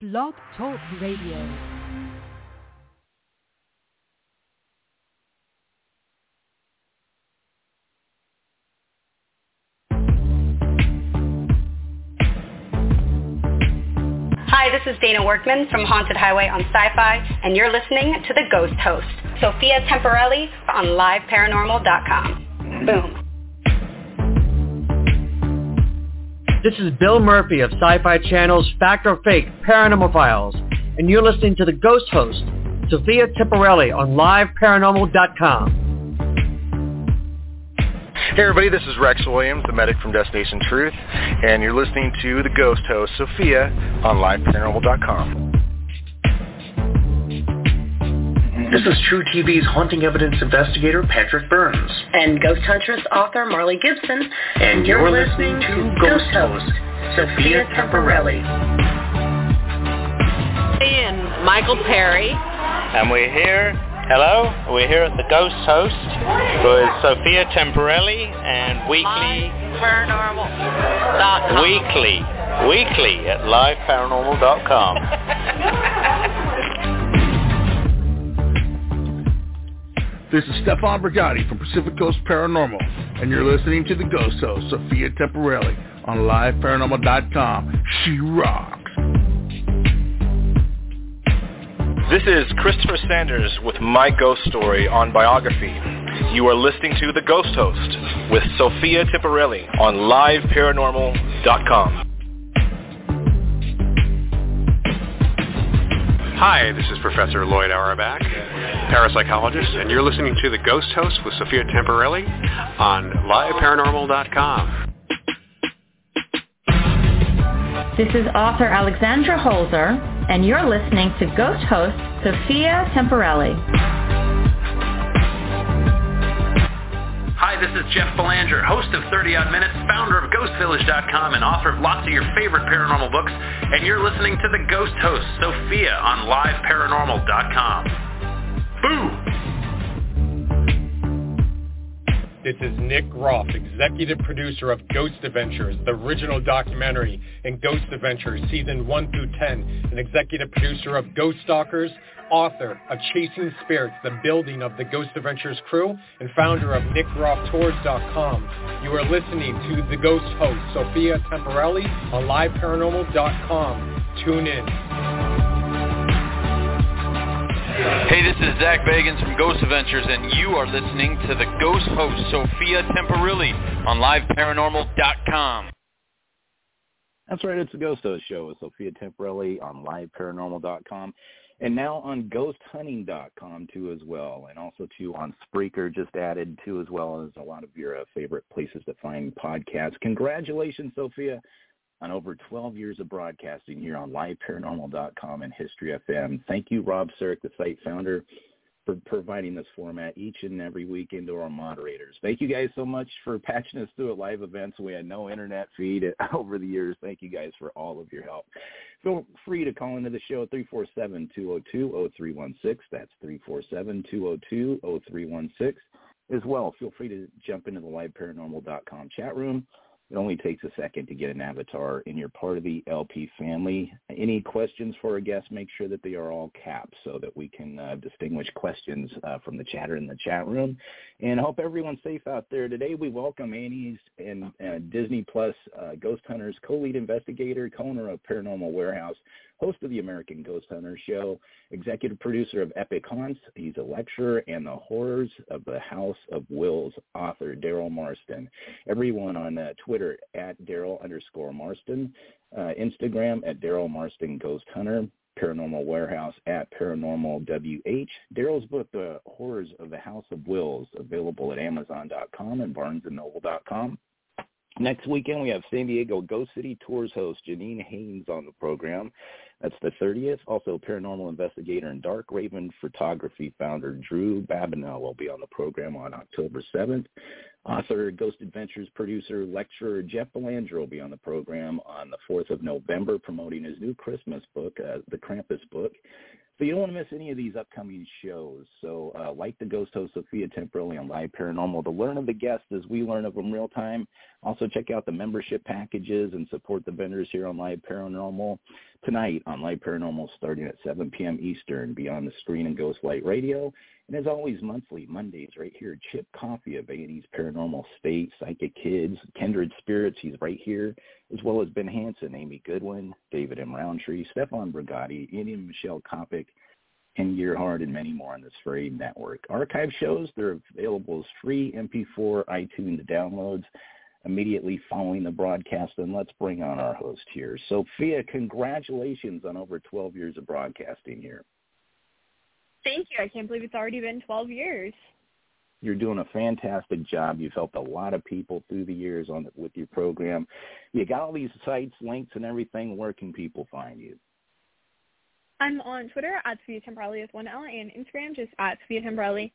Blog Talk Radio. Hi, this is Dana Workman from Haunted Highway on Sci-Fi, and you're listening to The Ghost Host, Sophia Temporelli on LiveParanormal.com. Boom. This is Bill Murphy of Sci-Fi Channel's Fact or Fake Paranormal Files, and you're listening to The Ghost Host, Sophia Temporelli on LiveParanormal.com. Hey everybody, this is Rex Williams, the medic from Destination Truth, and you're listening to The Ghost Host, Sophia, on LiveParanormal.com. This is True TV's haunting evidence investigator, Patrick Burns. And Ghost Huntress author, Marley Gibson. And you're listening to Ghost Host, Sophia Temporelli. And Michael Perry. And we're here at The Ghost Host with Sophia Temporelli and weekly Paranormal.com. Weekly at LiveParanormal.com. This is Stefan Brigatti from Pacific Coast Paranormal, and you're listening to The Ghost Host, Sophia Temporelli, on LiveParanormal.com. She rocks. This is Christopher Sanders with My Ghost Story on Biography. You are listening to The Ghost Host with Sophia Temporelli on LiveParanormal.com. Hi, this is Professor Lloyd Auerbach, parapsychologist, and you're listening to The Ghost Host with Sophia Temporelli on LiveParanormal.com. This is author Alexandra Holzer, and you're listening to Ghost Host Sophia Temporelli. Hi, this is Jeff Belanger, host of 30 Odd Minutes, founder of GhostVillage.com, and author of lots of your favorite paranormal books, and you're listening to The Ghost Host, Sophia, on LiveParanormal.com. Boo! This is Nick Groff, executive producer of Ghost Adventures, the original documentary, and Ghost Adventures Season 1 through 10, and executive producer of Ghost Stalkers, author of Chasing Spirits, the building of the Ghost Adventures crew, and founder of NickGroffTours.com. You are listening to The Ghost Host, Sophia Temporelli, on LiveParanormal.com. Tune in. Hey, this is Zach Bagans from Ghost Adventures, and you are listening to The Ghost Host, Sophia Temporelli, on LiveParanormal.com. That's right, it's the Ghost Host Show with Sophia Temporelli on LiveParanormal.com, and now on GhostHunting.com too as well, and also too on Spreaker, just added too, as well as a lot of your favorite places to find podcasts. Congratulations, Sophia, on over 12 years of broadcasting here on LiveParanormal.com and History FM. Thank you, Rob Cirque, the site founder, for providing this format each and every week into our moderators. Thank you guys so much for patching us through at live events. We had no internet feed over the years. Thank you guys for all of your help. Feel free to call into the show at 347-202-0316. That's 347-202-0316. As well, feel free to jump into the LiveParanormal.com chat room. It only takes a second to get an avatar, and you're part of the LP family. Any questions for our guests, make sure that they are all caps so that we can distinguish questions from the chatter in the chat room. And I hope everyone's safe out there. Today we welcome Annie's and Disney Plus Ghost Hunters co-lead investigator, co-owner of Paranormal Warehouse, host of the American Ghost Hunter Show, executive producer of Epic Haunts. He's a lecturer, and the Horrors of the House of Wills author, Daryl Marston. Everyone on Twitter at Daryl_Marston, Instagram at Daryl Marston Ghost Hunter, Paranormal Warehouse at Paranormal WH. Daryl's book, The Horrors of the House of Wills, available at Amazon.com and BarnesandNoble.com. Next weekend, we have San Diego Ghost City Tours host Janine Haynes on the program. That's the 30th. Also, paranormal investigator and Dark Raven photography founder Drew Babineau will be on the program on October 7th. Author, Ghost Adventures producer, lecturer Jeff Belanger will be on the program on the 4th of November promoting his new Christmas book, The Krampus Book. So you don't want to miss any of these upcoming shows. So like the Ghost Host Sophia Temporelli on Live Paranormal, to learn of the guests as we learn of them real time. Also check out the membership packages and support the vendors here on Live Paranormal. tonight on Live Paranormal starting at 7 p.m. Eastern, Beyond the Screen and Ghost Light Radio. And as always, monthly, Mondays, right here, Chip Coffey of A&E's Paranormal State, Psychic Kids, Kindred Spirits, he's right here, as well as Ben Hansen, Amy Goodwin, David M. Roundtree, Stefan Brigatti, Ian and Michelle Kopic, Ken Gearhart, and many more on this free network. Archive shows, they're available as free MP4 iTunes downloads immediately following the broadcast. And let's bring on our host here. Sophia, congratulations on over 12 years of broadcasting here. Thank you. I can't believe it's already been 12 years. You're doing a fantastic job. You've helped a lot of people through the years with your program. You got all these sites, links, and everything. Where can people find you? I'm on Twitter at Sophia Temporelli with one L, and Instagram just at Sophia Temporelli.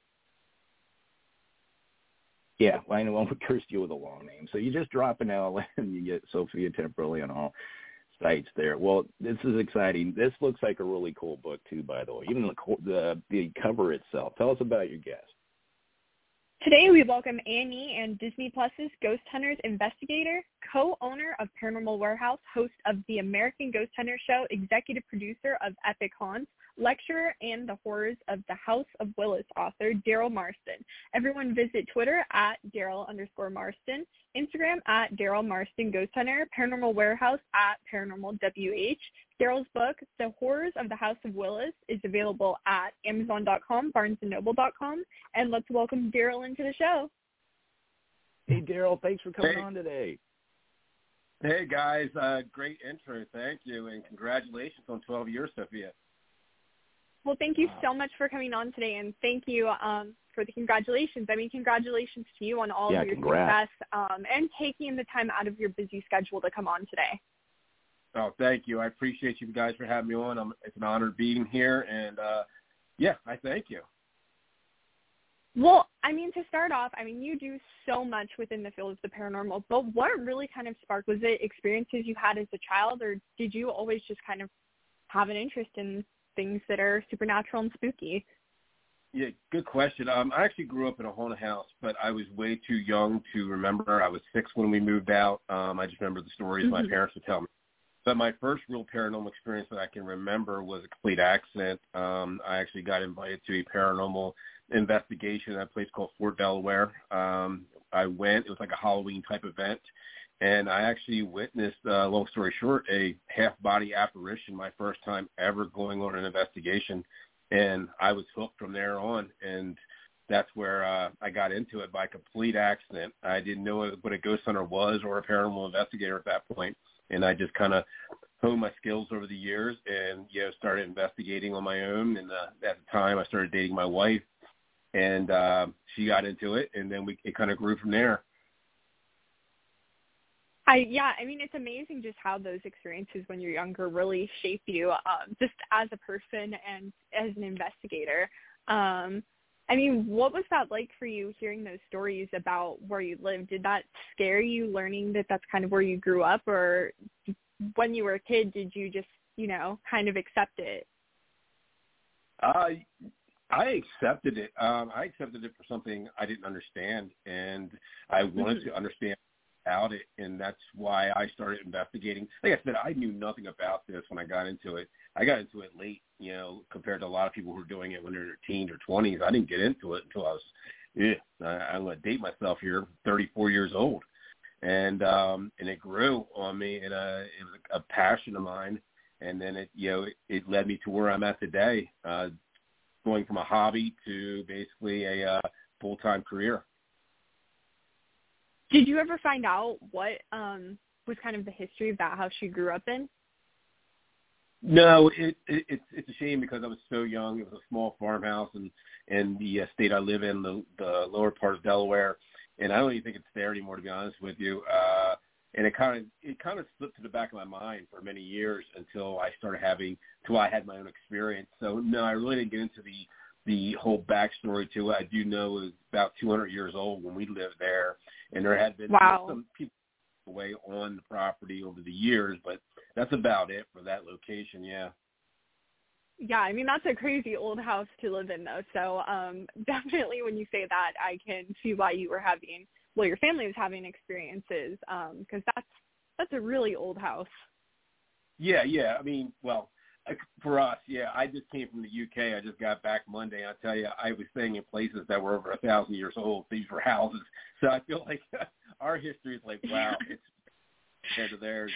Yeah, I know we cursed you with a long name. So you just drop an L and you get Sophia Temporelli on all sites there. Well, this is exciting. This looks like a really cool book too, by the way. Even the cover itself. Tell us about your guest. Today we welcome A&E and Disney Plus's Ghost Hunters investigator, co-owner of Paranormal Warehouse, host of the American Ghost Hunter Show, executive producer of Epic Haunts, lecturer, and the horrors of the House of Willis author, Daryl Marston. Everyone visit Twitter at Daryl_Marston, Instagram at Daryl Marston Ghost Hunter, Paranormal Warehouse at Paranormal WH. Daryl's book, The Horrors of the House of Willis, is available at Amazon.com, BarnesandNoble.com, and let's welcome Daryl into the show. Hey, Daryl, thanks for coming on today. Hey, guys, great intro. Thank you, and congratulations on 12 years, Sophia. Well, thank you so much for coming on today, and thank you for the congratulations. I mean, congratulations to you on all of your success and taking the time out of your busy schedule to come on today. Oh, thank you. I appreciate you guys for having me on. It's an honor being here, and, I thank you. Well, I mean, to start off, I mean, you do so much within the field of the paranormal, but what really kind of sparked, was it experiences you had as a child, or did you always just kind of have an interest in things that are supernatural and spooky? Yeah, good question. I actually grew up in a haunted house, but I was way too young to remember. I was 6 when we moved out. I just remember the stories my parents would tell me. But my first real paranormal experience that I can remember was a complete accident. I actually got invited to a paranormal investigation at a place called Fort Delaware. I went. It was like a Halloween type event. And I actually witnessed, long story short, a half-body apparition, my first time ever going on an investigation. And I was hooked from there on. And that's where I got into it by complete accident. I didn't know what a ghost hunter was or a paranormal investigator at that point. And I just kind of honed my skills over the years and, started investigating on my own. And at the time, I started dating my wife. And she got into it. And then it kind of grew from there. I mean, it's amazing just how those experiences when you're younger really shape you just as a person and as an investigator. I mean, what was that like for you hearing those stories about where you lived? Did that scare you learning that that's kind of where you grew up, or when you were a kid, did you just, kind of accept it? I accepted it. I accepted it for something I didn't understand, and I wanted to understand about it, and that's why I started investigating. Like I said, I knew nothing about this when I got into it. I got into it late, compared to a lot of people who were doing it when they were in their teens or 20s. I didn't get into it until I was, I'm going to date myself here, 34 years old. And it grew on me, and it was a passion of mine. And then it led me to where I'm at today, going from a hobby to basically a full-time career. Did you ever find out what was kind of the history of that house you grew up in? No, it's a shame because I was so young. It was a small farmhouse in the state I live in, the lower part of Delaware, and I don't even think it's there anymore, to be honest with you. And it kind of slipped to the back of my mind for many years until I had my own experience. So no, I really didn't get into the whole backstory to it. I do know it was about 200 years old when we lived there, and there had been some people away on the property over the years, but that's about it for that location. Yeah. Yeah, I mean, that's a crazy old house to live in, though. So definitely when you say that, I can see why you were your family was having experiences, because that's a really old house. Yeah. I mean, well, for us, I just came from the UK. I just got back Monday. I tell you, I was staying in places that were over 1,000 years old. These were houses. So I feel like our history is like, wow, it's compared to theirs.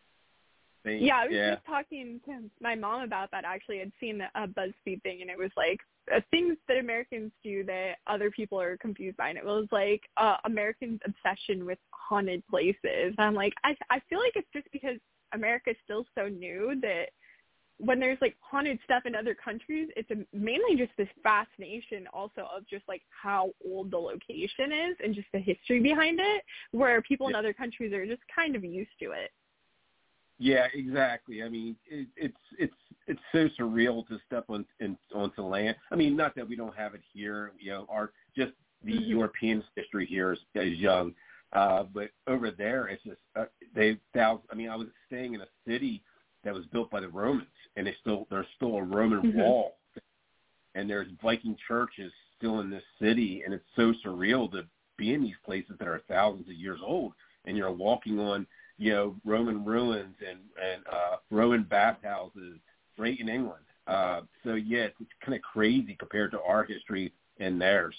I was just talking to my mom about that, actually. I'd seen a BuzzFeed thing, and it was like things that Americans do that other people are confused by. And it was like Americans' obsession with haunted places. And I'm like, I feel like it's just because America's still so new that when there's like haunted stuff in other countries, it's mainly just this fascination also of just like how old the location is and just the history behind it, where people in other countries are just kind of used to it. Yeah, exactly. I mean, it's so surreal to step onto land. I mean, not that we don't have it here. Our just the European history here is young, but over there it's just I mean, I was staying in a city that was built by the Romans, and there's still a Roman wall, and there's Viking churches still in this city, and it's so surreal to be in these places that are thousands of years old, and you're walking on Roman ruins and Roman bathhouses right in England. It's kind of crazy compared to our history and theirs.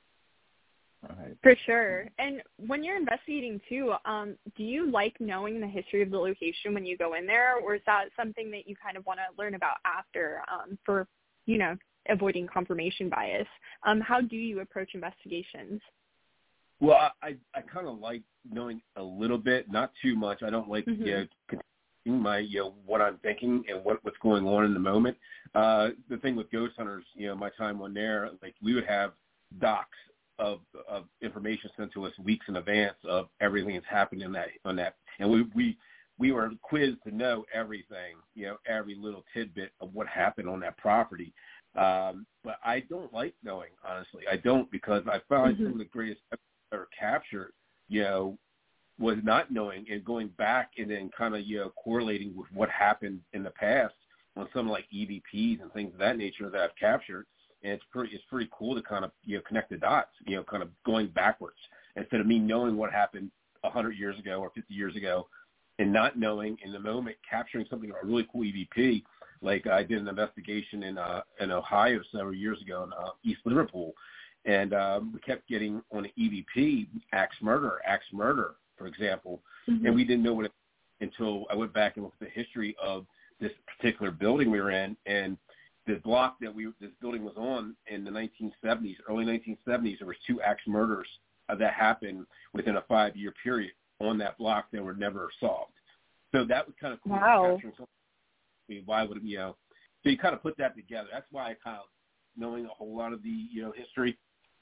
Right. For sure. And when you're investigating too, do you like knowing the history of the location when you go in there, or is that something that you kind of want to learn about after for, avoiding confirmation bias? How do you approach investigations? Well, I kind of like knowing a little bit, not too much. I don't like my what I'm thinking and what's going on in the moment. The thing with Ghost Hunters, my time on there, like we would have docs of information sent to us weeks in advance of everything that's happened on that, and we were quizzed to know everything, every little tidbit of what happened on that property. But I don't like knowing, honestly. I don't, because I found some of the greatest or capture, was not knowing and going back and then kind of, correlating with what happened in the past on some like EVPs and things of that nature that I've captured. And it's pretty cool to kind of, connect the dots, kind of going backwards instead of me knowing what happened 100 years ago or 50 years ago and not knowing in the moment, capturing something, a really cool EVP. Like I did an investigation in Ohio several years ago in East Liverpool. And we kept getting on an EVP, axe murder, for example. And we didn't know what it until I went back and looked at the history of this particular building we were in. And the block that this building was on in the 1970s, early 1970s, there were 2 axe murders that happened within a 5-year period on that block that were never solved. So that was kind of cool. Wow. Why would it, so you kind of put that together. That's why I kind of knowing a whole lot of the, history.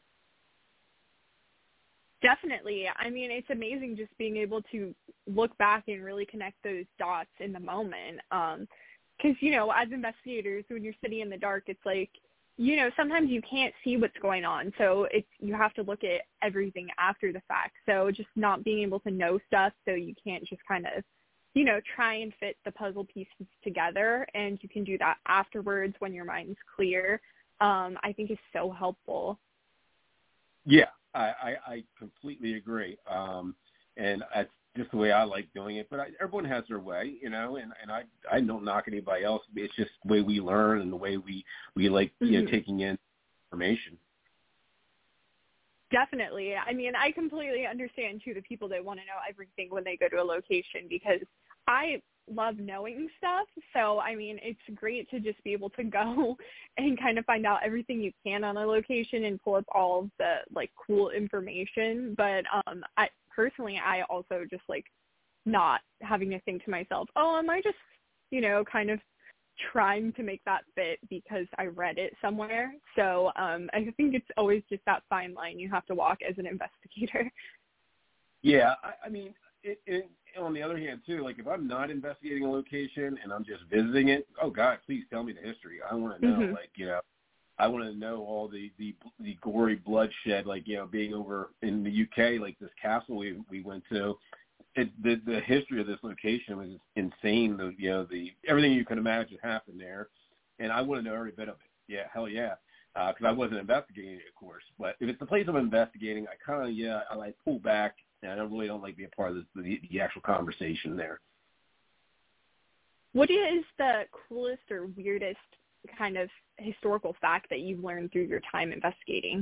Definitely. I mean, it's amazing just being able to look back and really connect those dots in the moment. Because, as investigators, when you're sitting in the dark, it's like, sometimes you can't see what's going on. So you have to look at everything after the fact. So just not being able to know stuff, so you can't just kind of, try and fit the puzzle pieces together. And you can do that afterwards when your mind's clear. I think is so helpful. Yeah, I completely agree. And that's just the way I like doing it. But everyone has their way, and I don't knock anybody else. It's just the way we learn and the way we like taking in information. Definitely. I mean, I completely understand, too, the people that want to know everything when they go to a location, because I love knowing stuff. So, I mean, it's great to just be able to go and kind of find out everything you can on a location and pull up all of the, like, cool information. But I also just like not having to think to myself, oh, am I just, kind of trying to make that fit because I read it somewhere. So I think it's always just that fine line you have to walk as an investigator. Yeah, I mean, on the other hand, too, like if I'm not investigating a location and I'm just visiting it, oh, God, please tell me the history. I want to know, I want to know all the gory bloodshed, like, being over in the UK, like this castle we went to. The history of this location was insane. The everything you can imagine happened there, and I want to know every bit of it. Yeah, hell yeah, because I wasn't investigating it, of course. But if it's the place I'm investigating, I kind of I like pull back, and I really don't like being a part of the actual conversation there. What is the coolest or weirdest kind of historical fact that you've learned through your time investigating?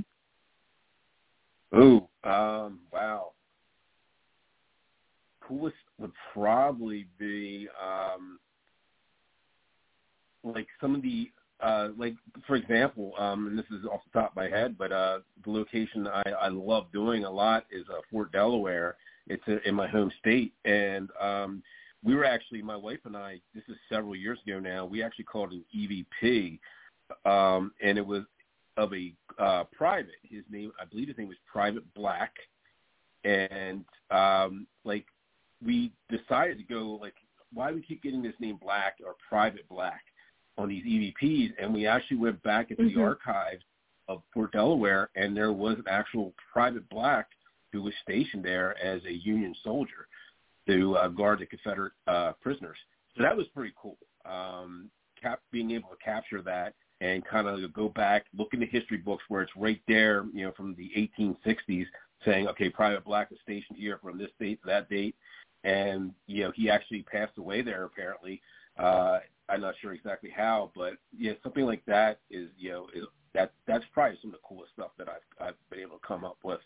Oh, wow. Coolest would probably be like some of the like, for example, and this is off the top of my head, but the location I love doing a lot is Fort Delaware. It's in my home state, and we were actually, my wife and I, this is several years ago now, we actually called an EVP, and it was of a private. His name, I believe his name was Private Black, and like, we decided to go, like, why do we keep getting this name Black or Private Black on these EVPs? And we actually went back into the archives of Fort Delaware, and there was an actual Private Black who was stationed there as a Union soldier to guard the Confederate prisoners. So that was pretty cool, being able to capture that and kind of go back, look in the history books where it's right there, you know, from the 1860s, saying, okay, Private Black was stationed here from this date to that date. And, you know, he actually passed away there apparently. I'm not sure exactly how, but yeah, something like that is, you know, that's probably some of the coolest stuff that I've been able to come up with.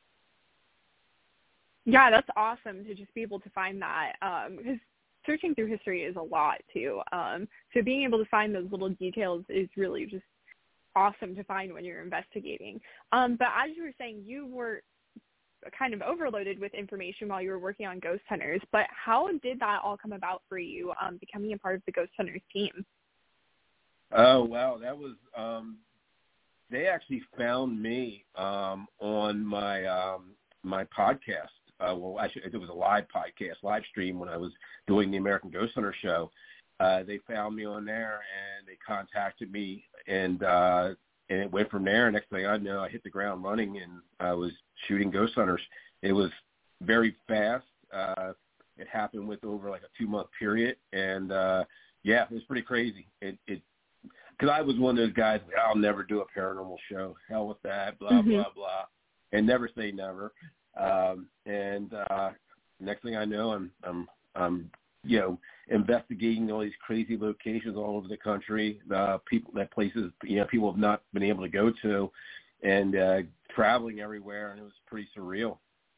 Yeah, that's awesome to just be able to find that, because searching through history is a lot too. So being able to find those little details is really just awesome to find when you're investigating. But as you were saying, you were kind of overloaded with information while you were working on Ghost Hunters, but how did that all come about for you, becoming a part of the Ghost Hunters team? Oh, wow. That was, they actually found me on my my podcast. Well, actually, it was a live podcast, live stream when I was doing the American Ghost Hunter show. They found me on there, and they contacted me, and it went from there. Next thing I know, I hit the ground running, and I was shooting Ghost Hunters. It was very fast. It happened with over like a 2-month period, and yeah, it was pretty crazy. Because I was one of those guys, like, I'll never do a paranormal show. Hell with that, blah, blah, blah, and never say never. And next thing I know, I'm you know, investigating all these crazy locations all over the country, places, you know, people have not been able to go to, and traveling everywhere, and it was pretty surreal.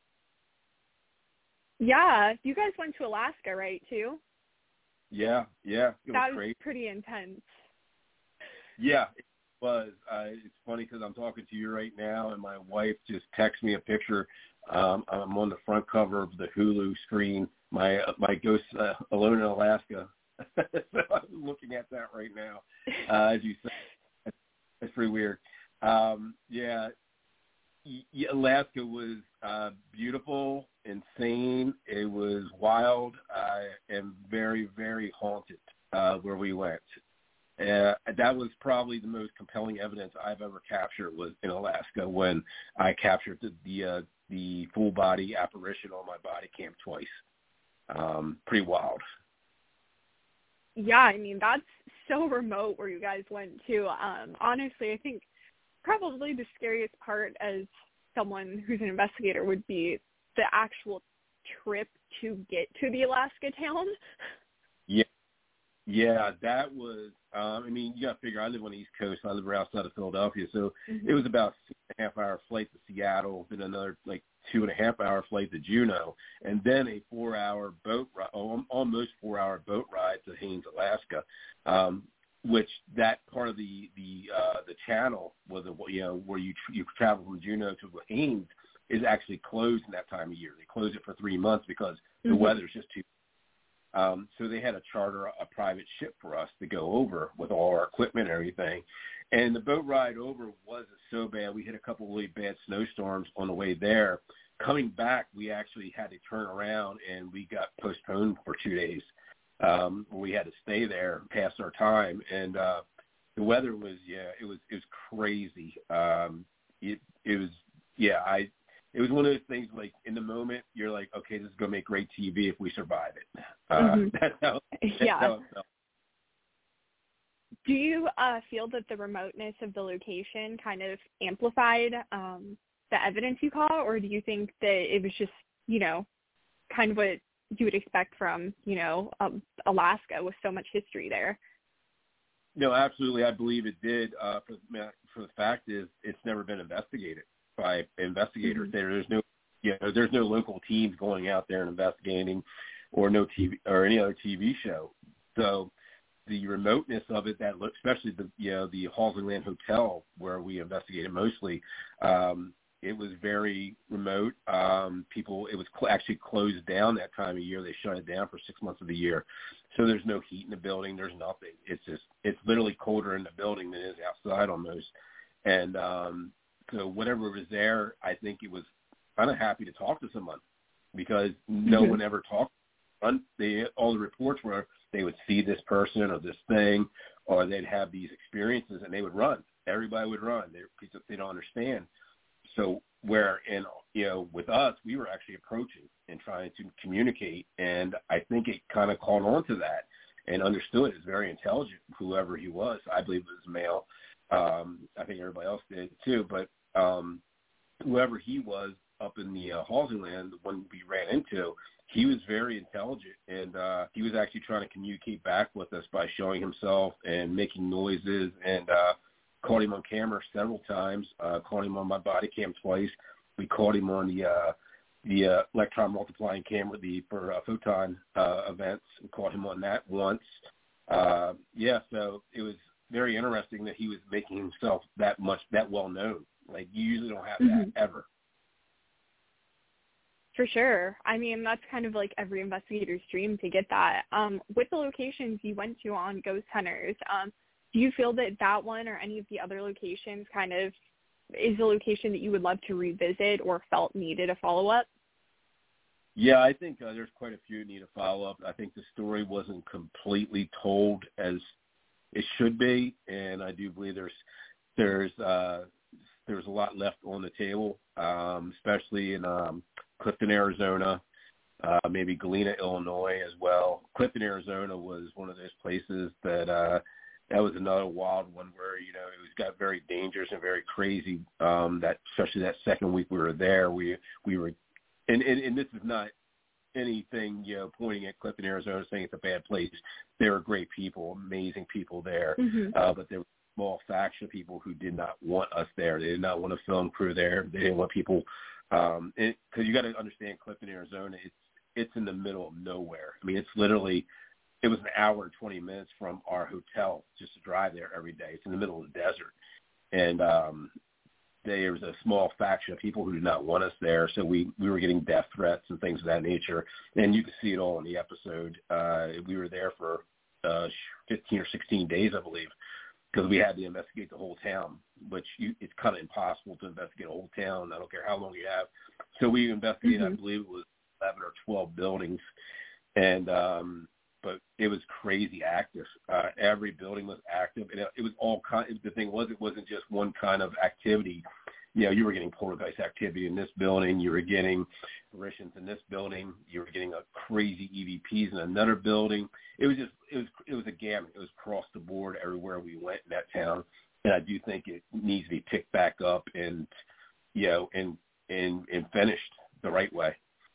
Yeah, you guys went to Alaska, right, too? Yeah, it that was great. Pretty intense. Yeah, it was. It's funny because I'm talking to you right now, and my wife just texted me a picture. I'm on the front cover of the Hulu screen, my Ghost Alone in Alaska. So I'm looking at that right now. As you said, it's pretty weird. Yeah, Alaska was beautiful, insane. It was wild, and very, very haunted where we went. That was probably the most compelling evidence I've ever captured was in Alaska when I captured the full body apparition on my body cam twice. Pretty wild. Yeah, I mean, that's so remote where you guys went to. Honestly, I think probably the scariest part as someone who's an investigator would be the actual trip to get to the Alaska town. Yeah, that was, I mean, you got to figure, I live on the East Coast. I live right outside of Philadelphia. So it was about a 6.5-hour flight to Seattle, then another, like, 2.5-hour flight to Juneau, and then a 4-hour boat ride, almost 4-hour boat ride to Haines, Alaska, which that part of the channel was, you know, where you travel from Juneau to Haines is actually closed in that time of year. They close it for 3 months because the weather's just too. So they had to charter a private ship for us to go over with all our equipment and everything. And the boat ride over wasn't so bad. We hit a couple of really bad snowstorms on the way there. Coming back, we actually had to turn around, and we got postponed for 2 days. We had to stay there past our time. And the weather was, it was crazy. It was one of those things, like, in the moment, you're like, okay, this is going to make great TV if we survive it. That's how it felt. Do you feel that the remoteness of the location kind of amplified the evidence you caught, or do you think that it was just, you know, kind of what you would expect from, Alaska with so much history there. No, absolutely. I believe it did. For the fact is, it's never been investigated by investigators. Mm-hmm. There's no local teams going out there and investigating, or no TV or any other TV show. So the remoteness of it, especially the Halseyland Hotel where we investigated mostly, it was very remote. It was actually closed down that time of year. They shut it down for 6 months of the year. So there's no heat in the building. There's nothing. It's literally colder in the building than it is outside almost. And so whatever was there, I think it was kind of happy to talk to someone, because no one ever talked. All the reports were they would see this person or this thing, or they'd have these experiences and they would run. Everybody would run. They don't understand. So with us, we were actually approaching and trying to communicate, and I think it kind of caught on to that and understood. It's very intelligent, whoever he was. I believe it was male. I think everybody else did too, but whoever he was up in the Halseyland, the one we ran into, he was very intelligent, and he was actually trying to communicate back with us by showing himself and making noises, and caught him on camera several times, caught him on my body cam twice. We caught him on the electron multiplying camera, for photon events. We caught him on that once. So it was very interesting that he was making himself that well known. Like, you usually don't have that ever. For sure. I mean, that's kind of like every investigator's dream to get that. With the locations you went to on Ghost Hunters, do you feel that one or any of the other locations kind of is a location that you would love to revisit or felt needed a follow-up? Yeah, I think there's quite a few need a follow-up. I think the story wasn't completely told as it should be, and I do believe there's a lot left on the table, especially in Clifton, Arizona, maybe Galena, Illinois as well. Clifton, Arizona was one of those places that was another wild one where, it got very dangerous and very crazy. Especially that second week we were there, we were, and this is not anything, pointing at Clifton, Arizona, saying it's a bad place. There were great people, amazing people there, but there were a small faction of people who did not want us there. They did not want a film crew there. They didn't want people, because you got to understand, Clifton, Arizona, it's in the middle of nowhere. I mean, it was an hour and 20 minutes from our hotel just to drive there every day. It's in the middle of the desert. And there was a small faction of people who did not want us there, so we were getting death threats and things of that nature. And you can see it all in the episode. We were there for 15 or 16 days, I believe, because we had to investigate the whole town, which it's kind of impossible to investigate a whole town. I don't care how long you have. So we investigated, I believe it was 11 or 12 buildings, and but it was crazy active. Every building was active, and it was all kind. The thing was, it wasn't just one kind of activity. You were getting poltergeist activity in this building. You were getting apparitions in this building. You were getting a crazy EVPs in another building. It was a gamut. It was across the board everywhere we went in that town. And I do think it needs to be picked back up and finished the right way.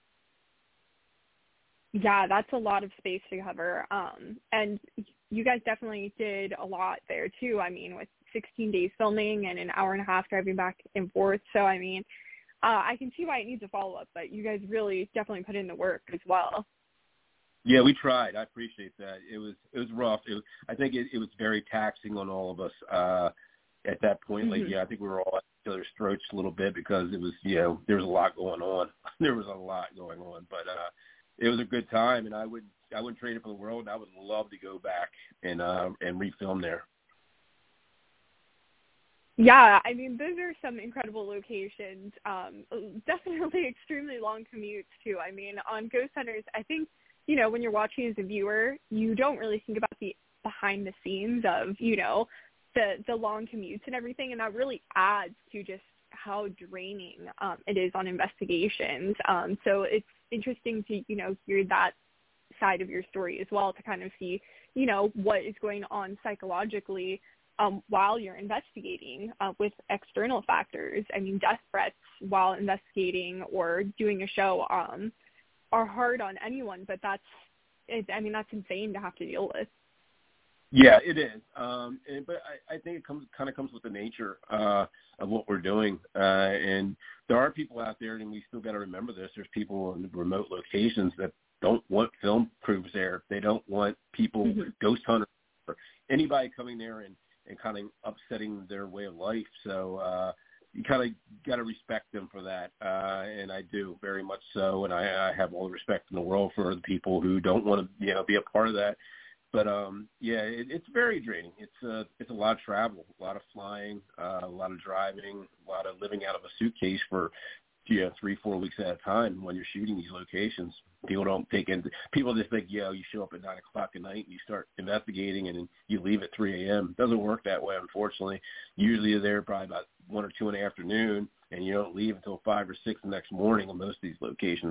Yeah, that's a lot of space to cover. And you guys definitely did a lot there too. I mean, with 16 days filming and an hour and a half driving back and forth. So, I mean, I can see why it needs a follow-up, but you guys really definitely put in the work as well. Yeah, we tried. I appreciate that. It was rough. I think it was very taxing on all of us at that point. Like, I think we were all at each other's throats a little bit because it was, there was a lot going on. But it was a good time, and I wouldn't trade it for the world. And I would love to go back and refilm there. Yeah, I mean, those are some incredible locations. Definitely extremely long commutes too. I mean, on Ghost Hunters, I think, when you're watching as a viewer, you don't really think about the behind the scenes of, the long commutes and everything, and that really adds to just how draining it is on investigations. So it's interesting to, hear that side of your story as well, to kind of see, what is going on psychologically while you're investigating with external factors. I mean, death threats while investigating or doing a show. are hard on anyone, but that's insane to have to deal with. Yeah, it is. But I think it comes with the nature of what we're doing. And there are people out there, and we still got to remember this. There's people in remote locations that don't want film crews there. They don't want people, ghost hunters, or anybody coming there and kind of upsetting their way of life. So you kind of got to respect them for that. And I do, very much so. And I have all the respect in the world for the people who don't want to, be a part of that. But it's very draining. It's a lot of travel, a lot of flying, a lot of driving, a lot of living out of a suitcase for 3-4 weeks at a time when you're shooting these locations. People just think, you show up at 9 o'clock at night and you start investigating and you leave at 3 a.m. It doesn't work that way, unfortunately. Usually you're there probably about 1 or 2 in the afternoon, and you don't leave until 5 or 6 the next morning on most of these locations.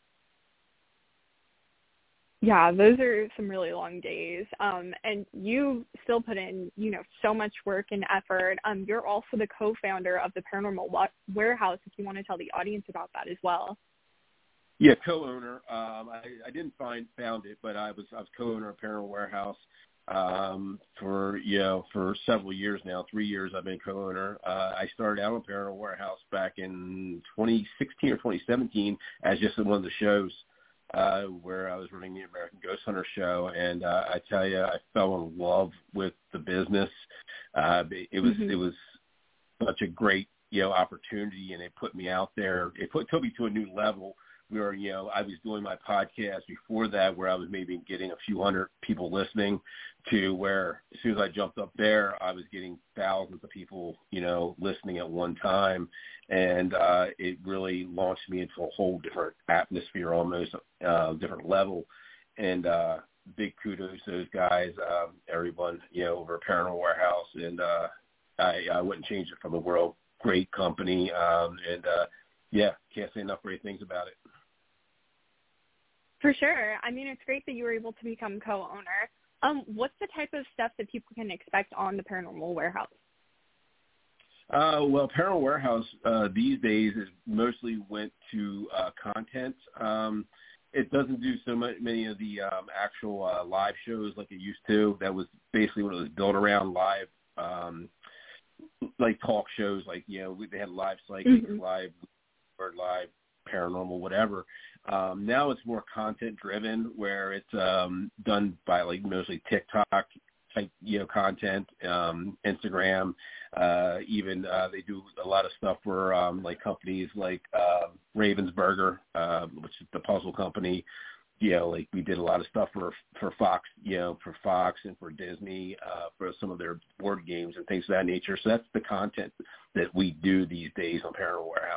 Yeah, those are some really long days. And you still put in, so much work and effort. You're also the co-founder of the Paranormal Warehouse, if you want to tell the audience about that as well. Yeah, co-owner. I didn't found it, but I was co-owner of Paranormal Warehouse for several years now. 3 years I've been co-owner. I started out on Paranormal Warehouse back in 2016 or 2017 as just one of the shows. Where I was running the American Ghost Hunter show, and I tell you, I fell in love with the business. It was such a great opportunity, and it put me out there. It took me to a new level. Where I was doing my podcast before that, where I was maybe getting a few hundred people listening, to where as soon as I jumped up there, I was getting thousands of people listening at one time, and it really launched me into a whole different atmosphere, almost different level. And big kudos to those guys, everyone over at Paranormal Warehouse, and I wouldn't change it for the world. Great company, can't say enough great things about it. For sure. It's great that you were able to become co-owner. What's the type of stuff that people can expect on the Paranormal Warehouse? Well, Paranormal Warehouse these days is mostly went to content. It doesn't do many of the actual live shows like it used to. That was basically what it was built around, live, like talk shows, like they had live psychics, live paranormal, whatever. Now it's more content driven, where it's done by mostly TikTok type content, Instagram. Even they do a lot of stuff for companies like Ravensburger, which is the puzzle company. We did a lot of stuff for Fox, for Fox and for Disney, for some of their board games and things of that nature. So that's the content that we do these days on Paranormal Warehouse.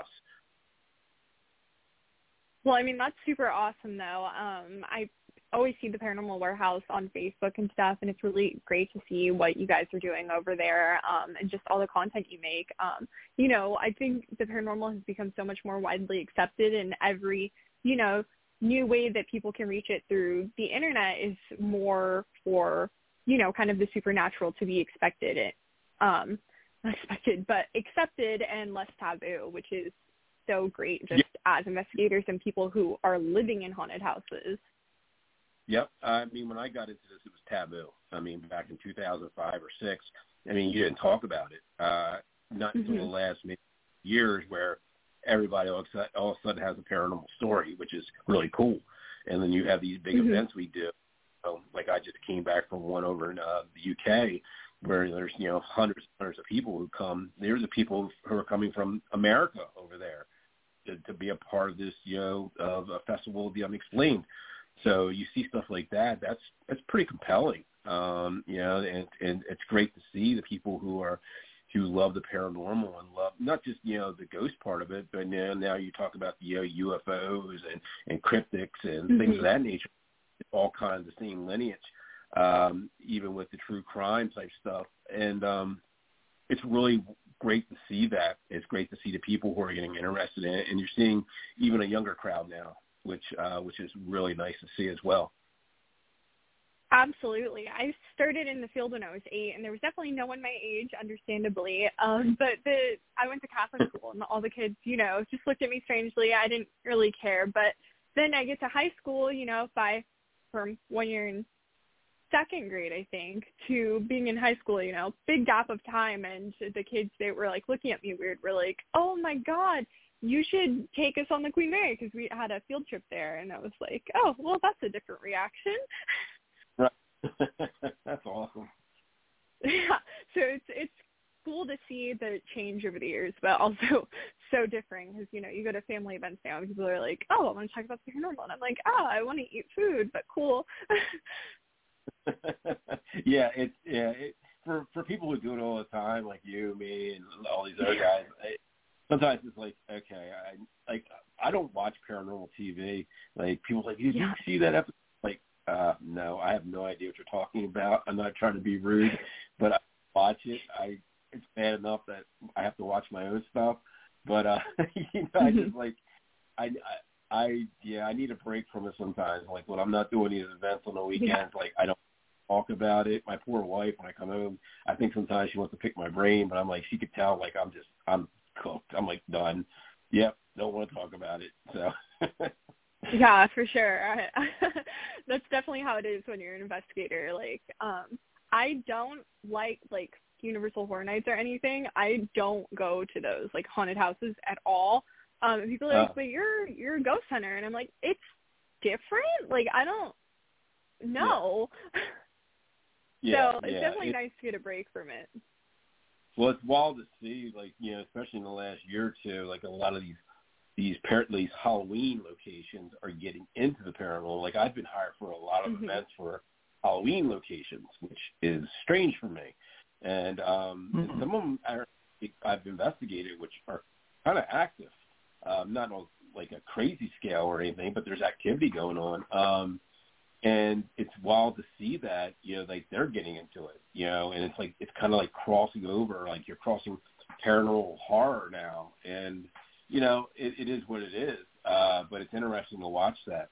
Well, that's super awesome, though. I always see the Paranormal Warehouse on Facebook and stuff, and it's really great to see what you guys are doing over there, and just all the content you make. I think the paranormal has become so much more widely accepted, and every, new way that people can reach it through the internet is more for, kind of the supernatural to be expected. Not expected, but accepted and less taboo, which is so great just as investigators and people who are living in haunted houses. Yep. When I got into this, it was taboo. Back in 2005 or 6, you didn't talk about it. Not until the last maybe years, where everybody all of a sudden has a paranormal story, which is really cool. And then you have these big events we do. Like I just came back from one over in the UK, where there's hundreds of people who come. There's the people who are coming from America over there to be a part of this, of a festival of the unexplained. So you see stuff like that. That's pretty compelling, and it's great to see the people who love the paranormal and love not just the ghost part of it, but now you talk about the UFOs and cryptics and things of that nature. It's all kind of the same lineage, even with the true crime type stuff. And it's really great to see that. It's great to see the people who are getting interested in it, and you're seeing even a younger crowd now, which is really nice to see as well. Absolutely. I started in the field when I was 8, and there was definitely no one my age, understandably. But I went to Catholic school, and all the kids, just looked at me strangely. I didn't really care. But then I get to high school, from 1 year in second grade, I think, to being in high school, big gap of time. And the kids, they were like looking at me weird. We're like, oh my God, you should take us on the Queen Mary, because we had a field trip there. And I was like, oh, well, that's a different reaction. Right. That's awesome. Yeah. So it's cool to see the change over the years, but also so different, because, you go to family events now and people are like, oh, I want to talk about the paranormal. And I'm like, I want to eat food, but cool. Yeah, for people who do it all the time, like you, me, and all these other guys, sometimes it's like, okay, I don't watch paranormal TV. Like, people are like, did you see that episode? Like, no, I have no idea what you're talking about. I'm not trying to be rude, but I watch it. It's bad enough that I have to watch my own stuff, but I just like, I need a break from it sometimes. Like, when I'm not doing these events on the weekends, like, I don't talk about it. My poor wife, when I come home, I think sometimes she wants to pick my brain, but I'm like, she could tell, like, I'm cooked. I'm like, done. Yep, don't want to talk about it. So. Yeah, for sure. That's definitely how it is when you're an investigator. Like, I don't like Universal Horror Nights or anything. I don't go to those like haunted houses at all. And people are like, but you're a ghost hunter, and I'm like, it's different. Like, I don't know. Yeah. So it's definitely nice to get a break from it. Well, it's wild to see, like, especially in the last year or two, like, a lot of these Halloween locations are getting into the paranormal. Like, I've been hired for a lot of events for Halloween locations, which is strange for me. And some of them I've investigated, which are kind of active, not on like a crazy scale or anything, but there's activity going on. And it's wild to see that, like, they're getting into it, and it's like, it's kind of like crossing over, like you're crossing paranormal horror now. And, it is what it is, but it's interesting to watch that.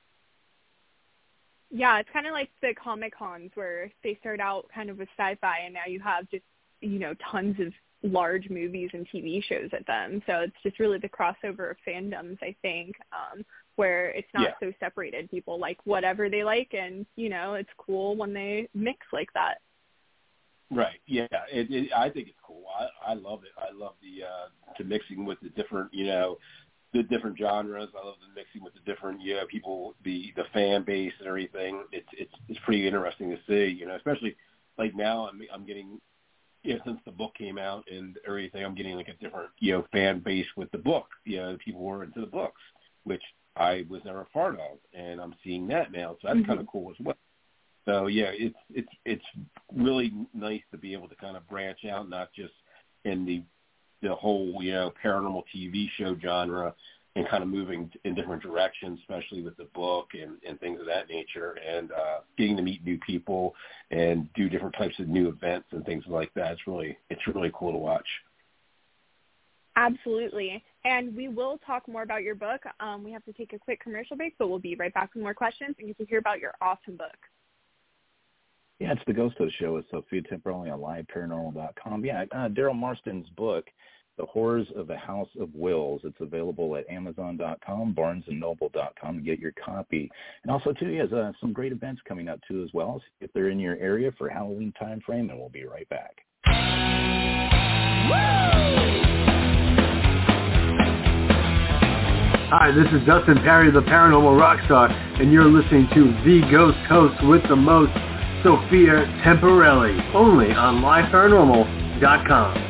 Yeah, it's kind of like the Comic-Cons where they start out kind of with sci-fi, and now you have just, tons of large movies and TV shows at them. So it's just really the crossover of fandoms, I think, where it's not so separated. People like whatever they like, and, it's cool when they mix like that. Right. Yeah. I think it's cool. I love it. I love the mixing with the different, the different genres. I love the mixing with the different, people, the fan base and everything. It's pretty interesting to see, especially like now I'm getting, since the book came out and everything, I'm getting like a different, fan base with the book. People who are into the books, which I was never a part of, and I'm seeing that now. So that's kind of cool as well. So yeah, it's really nice to be able to kind of branch out, not just in the whole, paranormal TV show genre, and kind of moving in different directions, especially with the book and things of that nature, and getting to meet new people and do different types of new events and things like that. It's really cool to watch. Absolutely. And we will talk more about your book. We have to take a quick commercial break, but we'll be right back with more questions and get to hear about your awesome book. Yeah, it's the Ghost Host Show with Sophia Temperelli on liveparanormal.com. Yeah, Daryl Marston's book, The Horrors of the House of Wills. It's available at Amazon.com, BarnesandNoble.com to get your copy. And also, too, he has some great events coming up, too, as well, if they're in your area for Halloween time frame, and we'll be right back. Hi, this is Dustin Perry, the Paranormal Rockstar, and you're listening to The Ghost Host with the most, Sophia Temperelli, only on liveparanormal.com.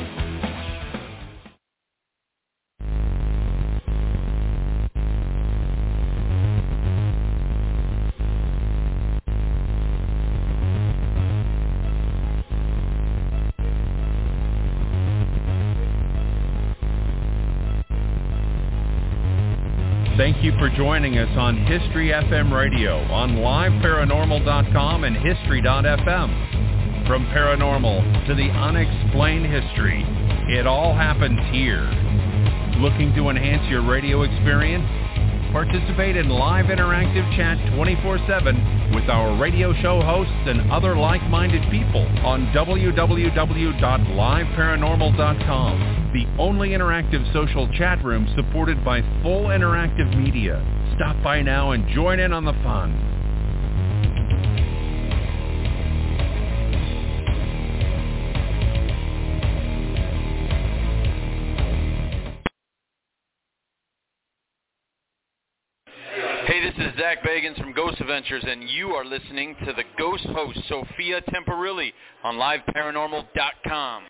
Thank you for joining us on History FM Radio on liveparanormal.com and history.fm. From paranormal to the unexplained history, it all happens here. Looking to enhance your radio experience? Participate in live interactive chat 24/7 with our radio show hosts and other like-minded people on www.liveparanormal.com. the only interactive social chat room supported by full interactive media. Stop by now and join in on the fun. Hey, this is Zach Bagans from Ghost Adventures, and you are listening to the Ghost host, Sophia Temperilli, on LiveParanormal.com.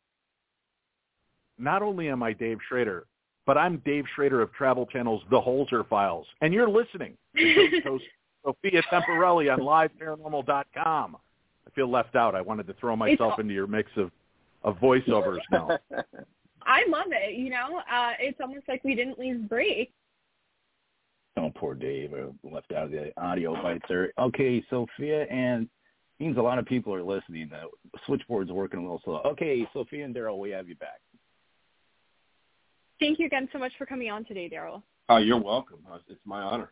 Not only am I Dave Schrader, but I'm Dave Schrader of Travel Channel's The Holzer Files, and you're listening to Ghost host Sophia Temperilli on LiveParanormal.com. I feel left out. I wanted to throw myself into your mix of voiceovers now. I love it. It's almost like we didn't leave break. Oh, poor Dave. I left out the audio bites there. Okay, Sophia, and means a lot of people are listening. The switchboard's working a little slow. Okay, Sophia and Daryl, we have you back. Thank you again so much for coming on today, Daryl. You're welcome. It's my honor.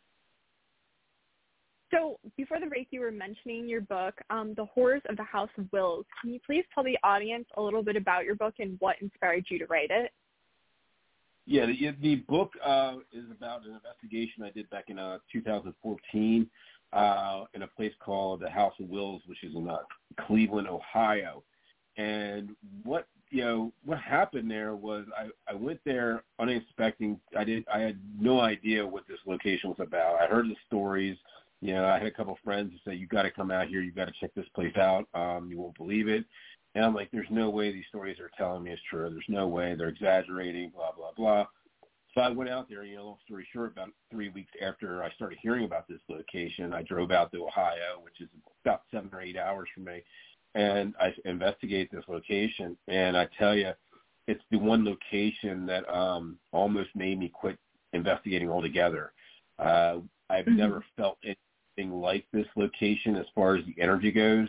So before the break, you were mentioning your book, The Horrors of the House of Wills. Can you please tell the audience a little bit about your book and what inspired you to write it? Yeah, the book is about an investigation I did back in 2014 in a place called the House of Wills, which is in Cleveland, Ohio. And what happened there was I went there unexpected. I had no idea what this location was about. I heard the stories. I had a couple of friends who said, "You got to come out here. You got to check this place out. You won't believe it." And I'm like, there's no way these stories are telling me is true. There's no way. They're exaggerating, blah, blah, blah. So I went out there, long story short, about 3 weeks after I started hearing about this location, I drove out to Ohio, which is about 7 or 8 hours from me, and I investigated this location. And I tell you, it's the one location that almost made me quit investigating altogether. I've never felt anything like this location as far as the energy goes.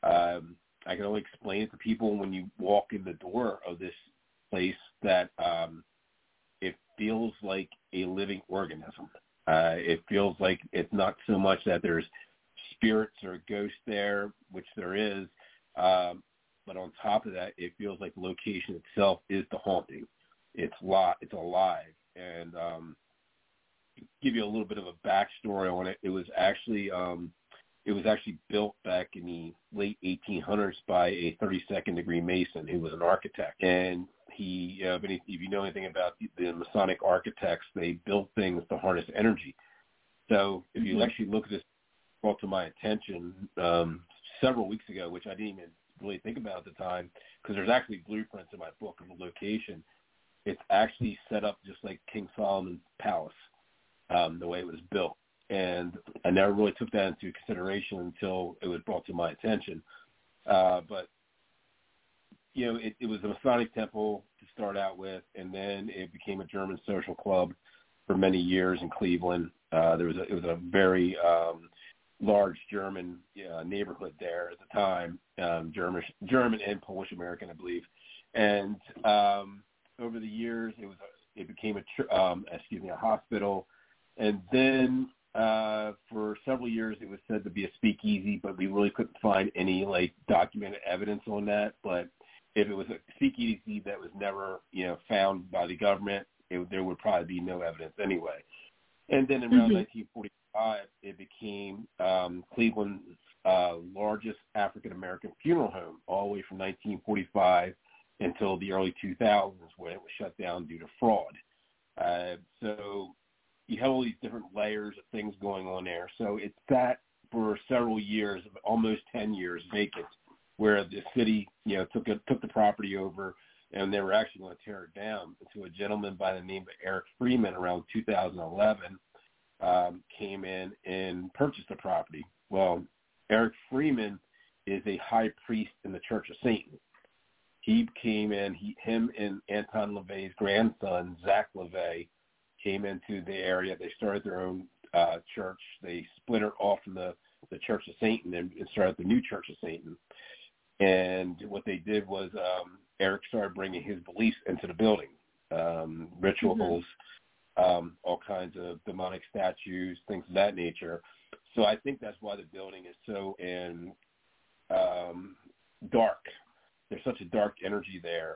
I can only explain it to people when you walk in the door of this place that it feels like a living organism. It feels like it's not so much that there's spirits or ghosts there, which there is, but on top of that, it feels like the location itself is the haunting. It's alive. And to give you a little bit of a backstory on it, it was actually built back in the late 1800s by a 32nd degree Mason who was an architect. And he, if you know anything about the Masonic architects, they built things to harness energy. So if you actually look at this, brought to my attention several weeks ago, which I didn't even really think about at the time, because there's actually blueprints in my book of the location. It's actually set up just like King Solomon's palace, the way it was built. And I never really took that into consideration until it was brought to my attention. But, it was a Masonic temple to start out with, and then it became a German social club for many years in Cleveland. It was a very large German neighborhood there at the time, German and Polish American, I believe. And over the years, it became a hospital, and then for several years, it was said to be a speakeasy, but we really couldn't find any documented evidence on that. But if it was a speakeasy that was never, found by the government, there would probably be no evidence anyway. And then around 1945, it became Cleveland's largest African American funeral home, all the way from 1945 until the early 2000s, when it was shut down due to fraud. So you have all these different layers of things going on there. So it sat for several years, almost 10 years vacant, where the city, took the property over, and they were actually going to tear it down. So a gentleman by the name of Eric Freeman around 2011 came in and purchased the property. Well, Eric Freeman is a high priest in the Church of Satan. He came in, him and Anton LaVey's grandson, Zach LaVey, came into the area. They started their own church. They splintered off from the Church of Satan and started the new Church of Satan. And what they did was Eric started bringing his beliefs into the building, rituals, all kinds of demonic statues, things of that nature. So I think that's why the building is so dark. There's such a dark energy there.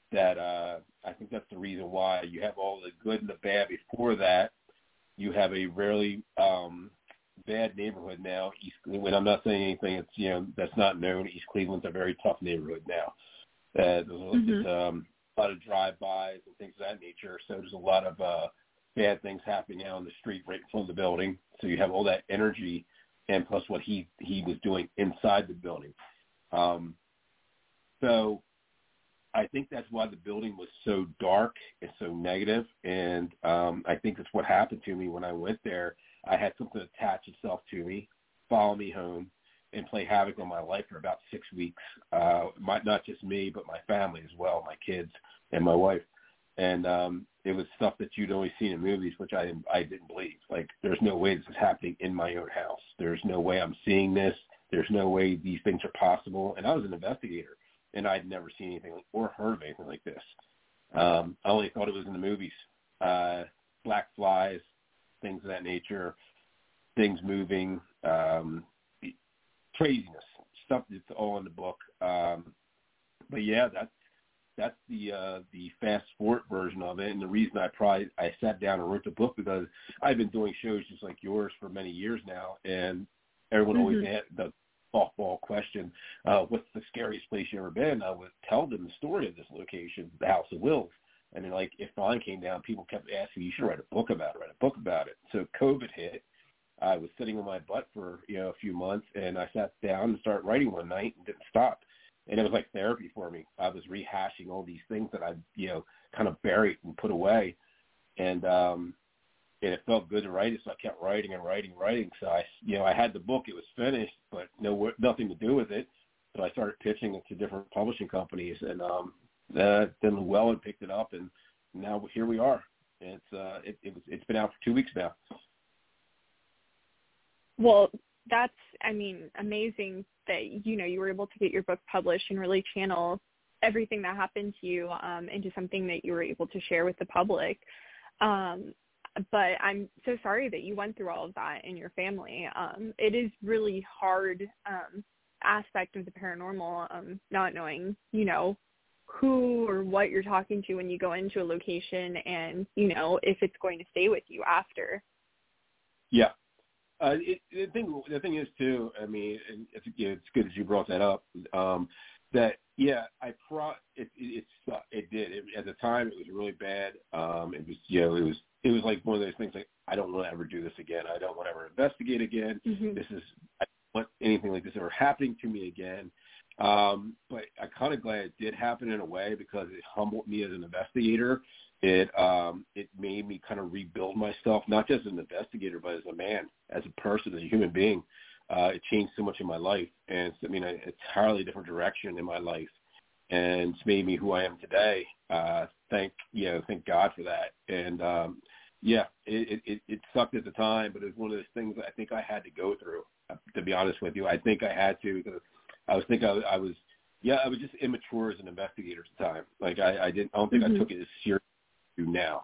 that I think that's the reason why you have all the good and the bad before that. You have a really bad neighborhood now, East Cleveland. I'm not saying anything that's not known. East Cleveland's a very tough neighborhood now. There's a lot of drive-bys and things of that nature. So there's a lot of bad things happening now on the street right in front of the building. So you have all that energy, and plus what he was doing inside the building. So I think that's why the building was so dark and so negative. And I think that's what happened to me when I went there. I had something attach itself to me, follow me home, and play havoc on my life for about 6 weeks. Not just me, but my family as well, my kids and my wife. And it was stuff that you'd only seen in movies, which I didn't believe. Like, there's no way this is happening in my own house. There's no way I'm seeing this. There's no way these things are possible. And I was an investigator, and I'd never seen anything or heard of anything like this. I only thought it was in the movies. Black flies, things of that nature, things moving, craziness, stuff that's all in the book. But yeah, that's the fast forward version of it. And the reason I sat down and wrote the book, because I've been doing shows just like yours for many years now, and everyone always had the softball question, what's the scariest place you ever been? I would tell them the story of this location, the House of Wills. And then, like, if mine came down, people kept asking, you should write a book about it. So COVID hit. I was sitting on my butt for, a few months, and I sat down and started writing one night and didn't stop. And it was like therapy for me. I was rehashing all these things that I, kind of buried and put away. And it felt good to write it, so I kept writing and writing. So I had the book. It was finished, but nothing to do with it. So I started pitching it to different publishing companies, and then Llewellyn picked it up, and now here we are. And it's been out for 2 weeks now. Well, that's, amazing that, you were able to get your book published and really channel everything that happened to you into something that you were able to share with the public. But I'm so sorry that you went through all of that in your family. It is really hard aspect of the paranormal, not knowing, who or what you're talking to when you go into a location, and, if it's going to stay with you after. Yeah. The thing is too, it's good that you brought that up. It did. At the time, it was really bad. It was like one of those things like, I don't want to ever do this again. I don't want to ever investigate again. I don't want anything like this ever happening to me again. But I'm kind of glad it did happen in a way, because it humbled me as an investigator. It made me kind of rebuild myself, not just as an investigator, but as a man, as a person, as a human being. It changed so much in my life, and it's an entirely different direction in my life, and it's made me who I am today. Thank God for that. And it sucked at the time, but it was one of those things that I think I had to go through. To be honest with you, I think I had to, because I was just immature as an investigator at the time. Like I don't think I took it as serious as I do now.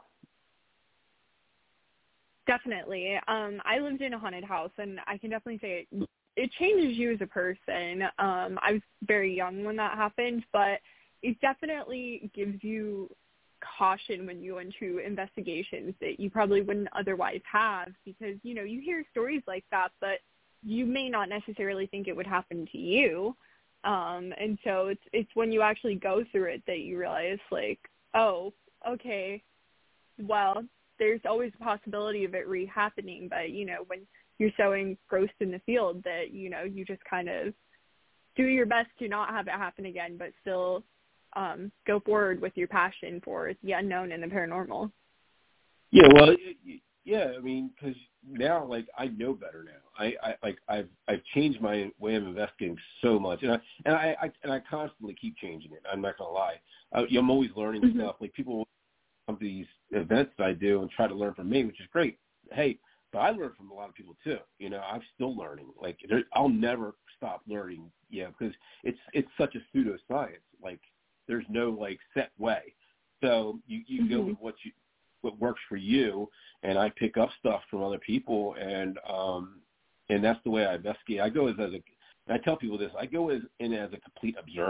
Definitely. I lived in a haunted house, and I can definitely say it changes you as a person. I was very young when that happened, but it definitely gives you caution when you go into investigations that you probably wouldn't otherwise have, because, you hear stories like that, but you may not necessarily think it would happen to you. And so it's when you actually go through it that you realize, like, oh, okay, well, there's always a possibility of it re-happening, but, when you're so engrossed in the field that, you just kind of do your best to not have it happen again, but still go forward with your passion for the unknown and the paranormal. Yeah, well, because now, like, I know better now. I've changed my way of investigating so much, and I constantly keep changing it. I'm not gonna lie. I'm always learning stuff. Like, people come to these events that I do and try to learn from me, which is great. Hey, but I learn from a lot of people too. I'm still learning. Like, I'll never stop learning. Yeah, because it's such a pseudoscience. Like, there's no like set way. So you go with what works for you, and I pick up stuff from other people, and that's the way I investigate. I go I tell people this. I go in as a complete observer.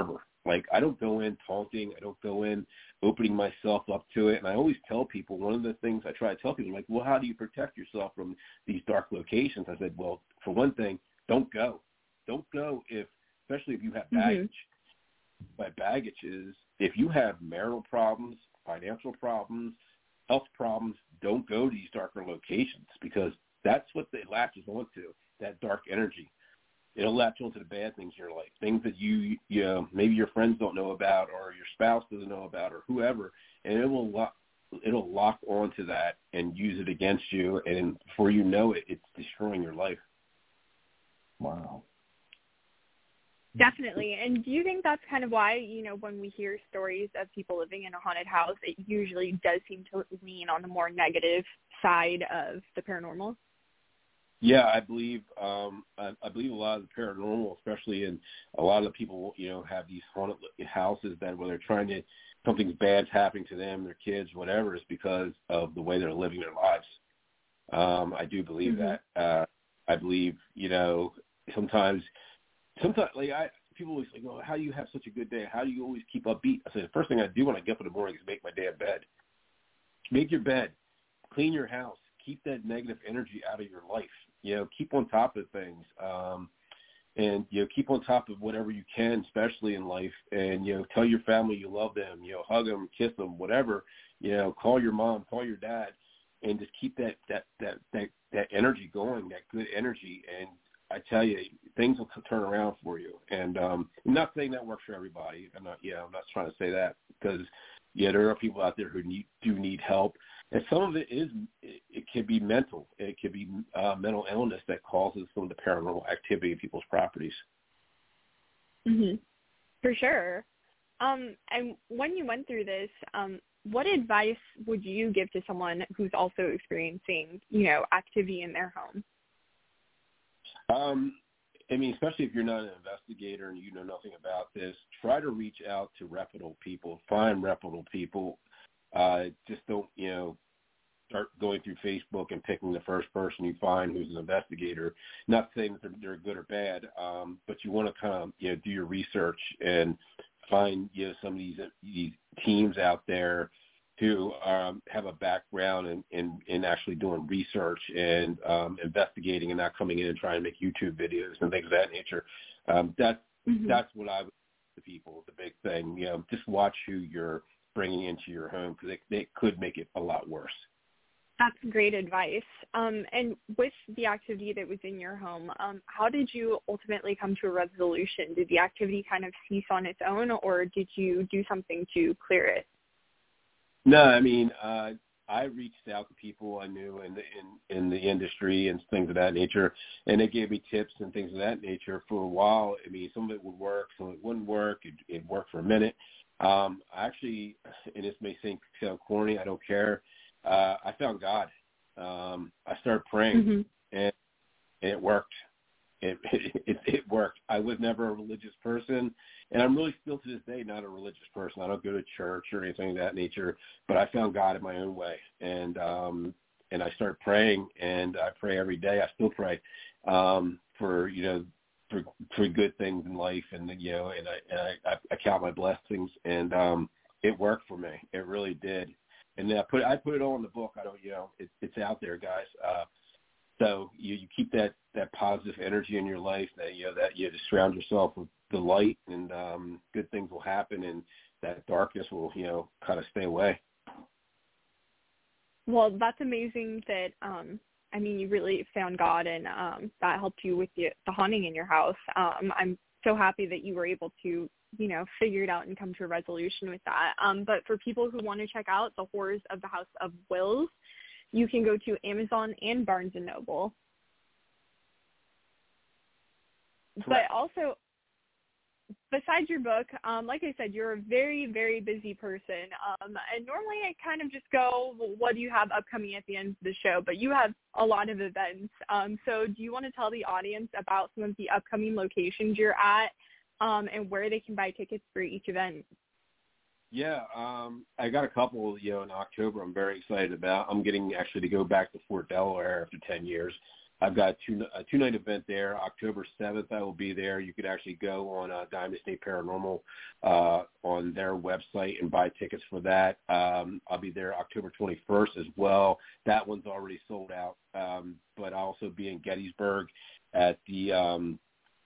Like, I don't go in taunting. I don't go in opening myself up to it. And I always tell people, one of the things I try to tell people, like, well, how do you protect yourself from these dark locations? I said, well, for one thing, don't go. Don't go especially if you have baggage. By baggage is if you have marital problems, financial problems, health problems, don't go to these darker locations, because that's what it latches onto, that dark energy. It'll latch onto the bad things in your life, things that you maybe your friends don't know about, or your spouse doesn't know about, or whoever, and it'll lock onto that and use it against you, and before you know it, it's destroying your life. Wow. Definitely. And do you think that's kind of why, when we hear stories of people living in a haunted house, it usually does seem to lean on the more negative side of the paranormal? Yeah, I believe a lot of the paranormal, especially in a lot of the people, have these haunted houses that where they're trying to, something bad's happening to them, their kids, whatever, is because of the way they're living their lives. I do believe that. I believe, sometimes people always say, well, how do you have such a good day? How do you always keep upbeat? I say, the first thing I do when I get up in the morning is make my damn bed. Make your bed. Clean your house. Keep that negative energy out of your life. Keep on top of things. And, keep on top of whatever you can, especially in life. And, tell your family you love them. Hug them, kiss them, whatever. Call your mom, call your dad, and just keep that energy going, that good energy. And I tell you, things will turn around for you. And I'm not saying that works for everybody. I'm not trying to say that, because, there are people out there who do need help. And some of it can be mental. It could be mental illness that causes some of the paranormal activity in people's properties. For sure. And when you went through this, what advice would you give to someone who's also experiencing, activity in their home? Especially if you're not an investigator and you know nothing about this, try to reach out to reputable people. Find reputable people. Just don't, start going through Facebook and picking the first person you find who's an investigator. Not saying that they're good or bad, but you want to kind of, do your research and find, some of these teams out there who have a background in actually doing research and investigating, and not coming in and trying to make YouTube videos and things of that nature. That's what I would say to people, the big thing. Just watch who you're bringing into your home, because they could make it a lot worse. That's great advice. And with the activity that was in your home, how did you ultimately come to a resolution? Did the activity kind of cease on its own, or did you do something to clear it? No, I reached out to people I knew in the industry and things of that nature, and they gave me tips and things of that nature for a while. Some of it would work, some of it wouldn't work. It worked for a minute. Actually, and this may seem corny, I don't care. I found God. I started praying, and it worked. It worked. I was never a religious person, and I'm really still to this day not a religious person. I don't go to church or anything of that nature, but I found God in my own way, and I started praying, and I pray every day. I still pray for good things in life, and I count my blessings, and it worked for me. It really did. And then I put it all in the book. It's out there, guys. So you keep that positive energy in your life, that you just surround yourself with the light, and good things will happen, and that darkness will kind of stay away. Well, that's amazing that you really found God, and that helped you with the haunting in your house. I'm so happy that you were able to figure it out and come to a resolution with that. But for people who want to check out The Horrors of the House of Wills, you can go to Amazon and Barnes & Noble. Correct. But also, besides your book, like I said, you're a very, very busy person. And normally I kind of just go, well, what do you have upcoming at the end of the show? But you have a lot of events. So do you want to tell the audience about some of the upcoming locations you're at, and where they can buy tickets for each event? Yeah, I got a couple, in October I'm very excited about. I'm getting actually to go back to Fort Delaware after 10 years. I've got a two-night event there. October 7th, I will be there. You could actually go on Diamond State Paranormal on their website and buy tickets for that. I'll be there October 21st as well. That one's already sold out. But I'll also be in Gettysburg at the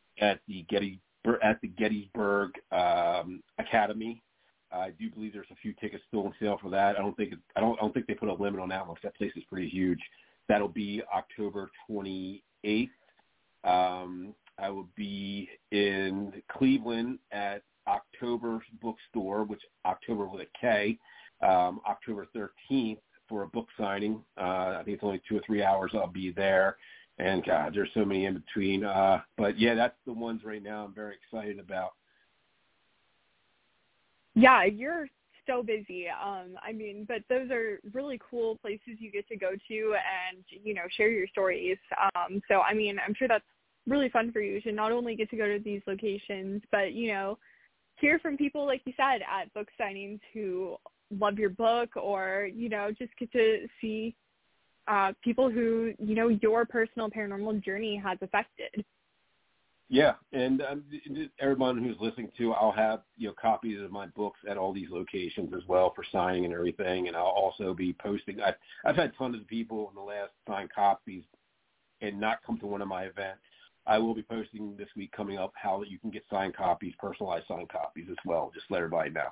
Gettysburg Academy. I do believe there's a few tickets still on sale for that. I don't think they put a limit on that one because that place is pretty huge. That'll be October 28th. I will be in Cleveland at October's Bookstore, which October with a K, October 13th for a book signing. I think it's only 2 or 3 hours I'll be there. And, God, there's so many in between. But, yeah, that's the ones right now I'm very excited about. Yeah, you're so busy. But those are really cool places you get to go to and, share your stories. So, I'm sure that's really fun for you to not only get to go to these locations, but, hear from people, like you said, at book signings who love your book or, just get to see people who, your personal paranormal journey has affected. Yeah, and everyone who's listening to, I'll have copies of my books at all these locations as well for signing and everything, and I'll also be posting. I've had tons of people in the last sign copies and not come to one of my events. I will be posting this week coming up how you can get signed copies, personalized signed copies as well. Just let everybody know.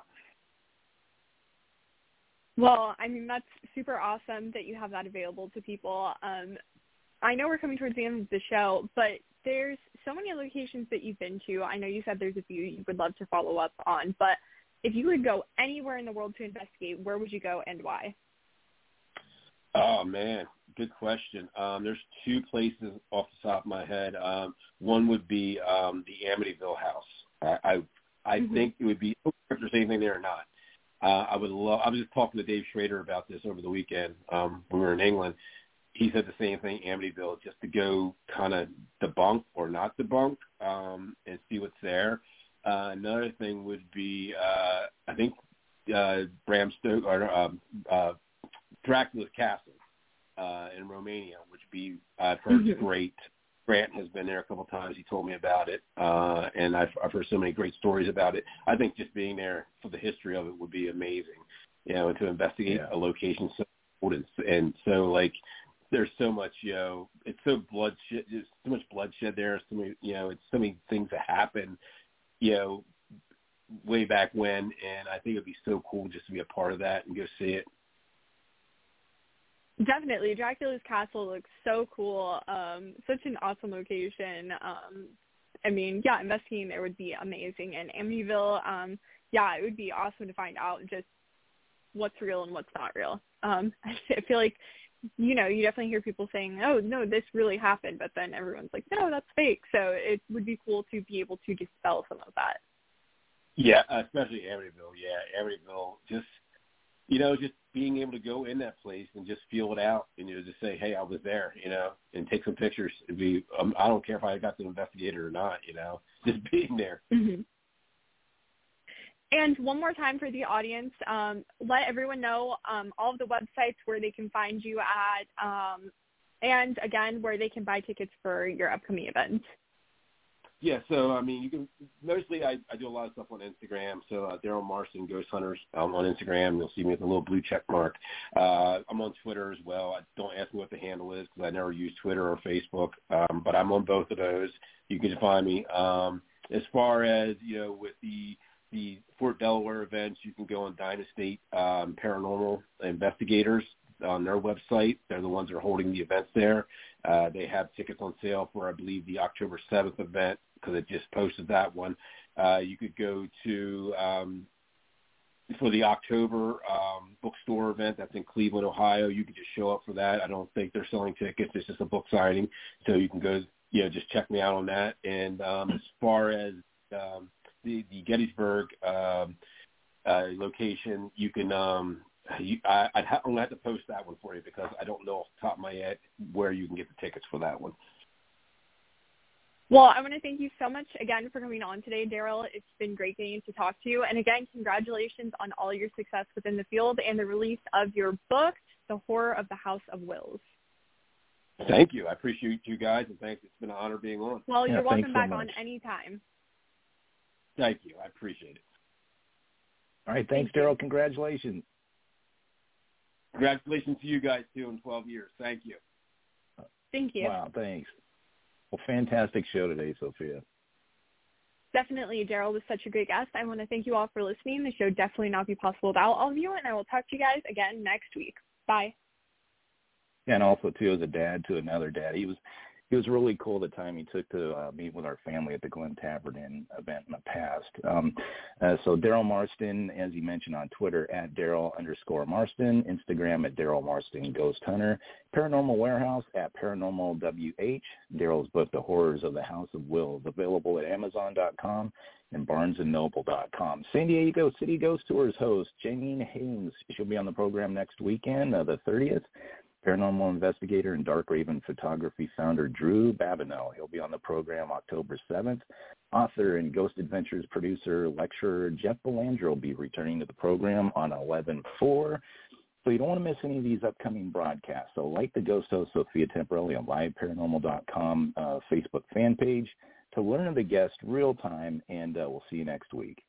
Well, that's super awesome that you have that available to people. I know we're coming towards the end of the show, but there's so many locations that you've been to. I know you said there's a few you would love to follow up on, but if you could go anywhere in the world to investigate, where would you go and why? Oh, man, good question. There's 2 places off the top of my head. One would be the Amityville house. I think it would be, if there's anything there or not. I was just talking to Dave Schrader about this over the weekend when we were in England. He said the same thing, Amityville, just to go kind of debunk or not debunk and see what's there. Another thing would be, I think, Bram Stoker or Dracula's Castle in Romania, which would be, I've heard great. Grant has been there a couple of times. He told me about it, and I've heard so many great stories about it. I think just being there for the history of it would be amazing, to investigate a location so old and so, there's so much, it's so bloodshed. There's so much bloodshed there. So many, it's so many things that happen, way back when. And I think it'd be so cool just to be a part of that and go see it. Definitely. Dracula's Castle looks so cool. Such an awesome location. Investigating there would be amazing. And Amityville, it would be awesome to find out just what's real and what's not real. I feel like, you definitely hear people saying, oh, no, this really happened, but then everyone's like, no, that's fake. So it would be cool to be able to dispel some of that. Yeah, especially Amityville. Yeah, Amityville, just being able to go in that place and just feel it out and, just say, hey, I was there, and take some pictures. It'd be, I don't care if I got to investigate it or not, just being there. Mm-hmm. And one more time for the audience, let everyone know all of the websites where they can find you at, and, again, where they can buy tickets for your upcoming events. Yeah, so, you can – mostly I do a lot of stuff on Instagram. So Daryl Marston, Ghost Hunters, on Instagram. You'll see me with a little blue check mark. I'm on Twitter as well. Don't ask me what the handle is because I never use Twitter or Facebook, but I'm on both of those. You can find me. As far as, with the Fort Delaware events, you can go on Diamond State Paranormal Investigators on their website. They're the ones that are holding the events there. They have tickets on sale for, I believe, the October 7th event because it just posted that one. You could go to, for the October bookstore event that's in Cleveland, Ohio. You could just show up for that. I don't think they're selling tickets. It's just a book signing. So you can go, just check me out on that. And as far as the Gettysburg location, you can I'm going to have to post that one for you because I don't know off the top of my head where you can get the tickets for that one. Well, I want to thank you so much again for coming on today, Daryl. It's been great getting to talk to you. And again, congratulations on all your success within the field and the release of your book, The Horror of the House of Wills. Thank you. I appreciate you guys, and thanks. It's been an honor being on. Well, you're welcome back on anytime. Thank you. I appreciate it. All right. Thanks, Daryl. Congratulations. Congratulations to you guys, too, in 12 years. Thank you. Thank you. Wow, thanks. Well, fantastic show today, Sophia. Definitely. Daryl was such a great guest. I want to thank you all for listening. The show would definitely not be possible without all of you, and I will talk to you guys again next week. Bye. Yeah, and also, too, as a dad to another dad, he was really cool the time he took to meet with our family at the Glen Tavern event in the past. So Daryl Marston, as he mentioned on Twitter, at Daryl_Marston, Instagram at Daryl Marston Ghost Hunter, Paranormal Warehouse at Paranormal WH. Daryl's book, The Horrors of the House of Wills, available at Amazon.com and BarnesandNoble.com. San Diego City Ghost Tours host Janine Haynes. She'll be on the program next weekend, the 30th. Paranormal investigator and Dark Raven photography founder Drew Babineau. He'll be on the program October 7th. Author and Ghost Adventures producer, lecturer Jeff Belanger will be returning to the program on 11/4. So you don't want to miss any of these upcoming broadcasts. So like the Ghost host Sophia Temporelli on liveparanormal.com Facebook fan page to learn of the guest real time, and we'll see you next week.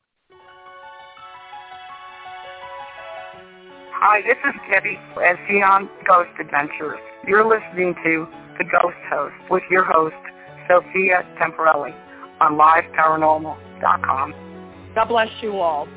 Hi, this is Debbie as Xenon Ghost Adventures. You're listening to The Ghost Host with your host, Sophia Temporelli, on liveparanormal.com. God bless you all.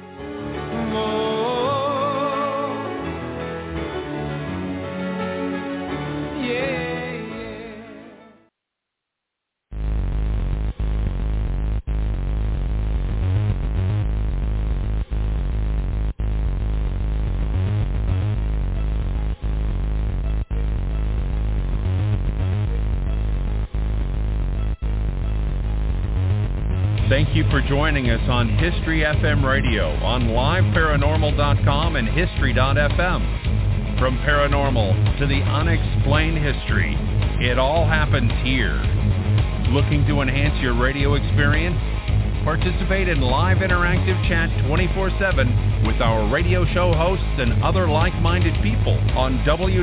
Thank you for joining us on History FM Radio on liveparanormal.com and history.fm. From paranormal to the unexplained history, it all happens here. Looking to enhance your radio experience? Participate in live interactive chat 24/7 with our radio show hosts and other like-minded people on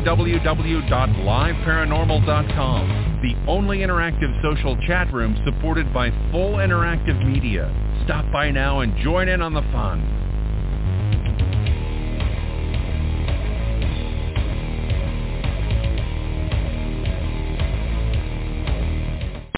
www.liveparanormal.com, the only interactive social chat room supported by full interactive media. Stop by now and join in on the fun.